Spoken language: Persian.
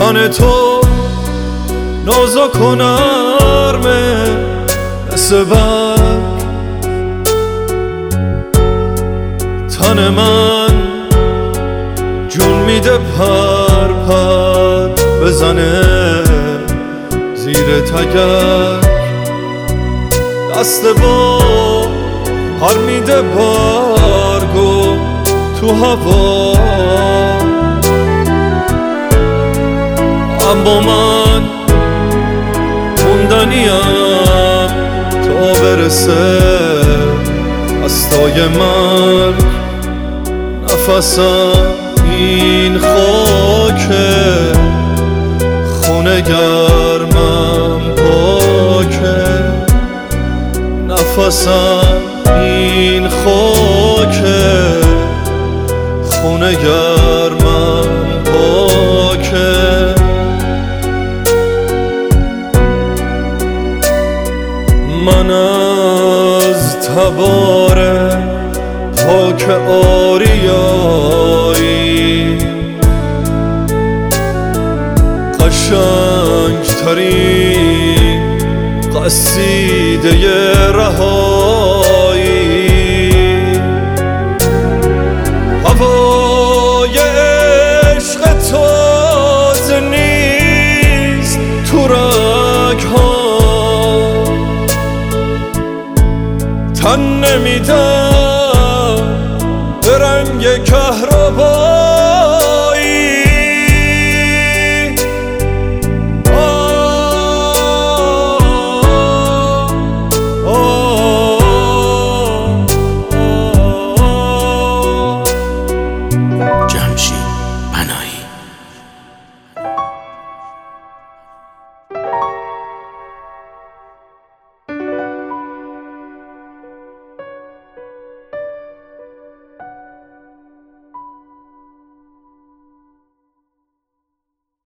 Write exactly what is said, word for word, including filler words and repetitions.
تن تو نازک و نرمه مثل برگ، تن من جون میده پر پر بزنه زیر تگرگ، دست با پر میده برگو تو هوا، اما من موندنیم تا برسه دستای مرگ. نفسم این خاکه، خونه گرمم پاکه، نفسم این خاکه، خونه گرمم پاکه. من از تبار پاک آریایی قشنگ ترین قصیده رهایی، هوای عشق تازه نیست تو رگ‌ها، تن نمیدم به رنگ کهربا.